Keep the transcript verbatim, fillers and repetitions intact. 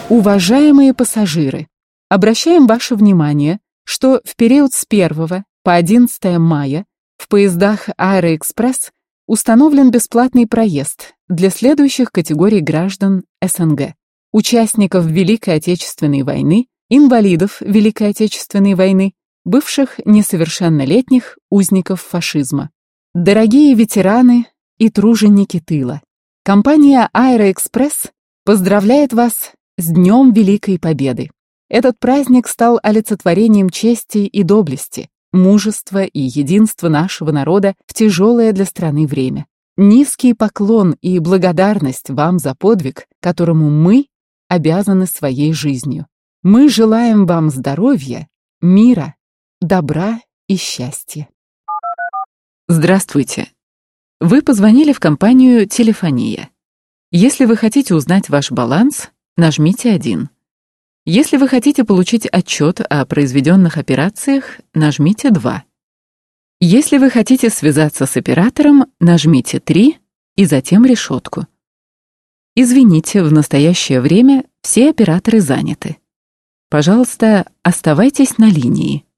Уважаемые пассажиры, обращаем ваше внимание, что в период с первого по одиннадцатое мая в поездах Аэроэкспресс установлен бесплатный проезд для следующих категорий граждан СНГ: участников Великой Отечественной войны, инвалидов Великой Отечественной войны, бывших несовершеннолетних узников фашизма. Дорогие ветераны и труженики тыла, компания Аэроэкспресс поздравляет вас с Днем Великой Победы. Этот праздник стал олицетворением чести и доблести, мужества и единства нашего народа в тяжелое для страны время. Низкий поклон и благодарность вам за подвиг, которому мы обязаны своей жизнью. Мы желаем вам здоровья, мира, добра и счастья. Здравствуйте. Вы позвонили в компанию «Телефония». Если вы хотите узнать ваш баланс, нажмите один. Если вы хотите получить отчет о произведенных операциях, нажмите два. Если вы хотите связаться с оператором, нажмите три и затем решетку. Извините, в настоящее время все операторы заняты. Пожалуйста, оставайтесь на линии.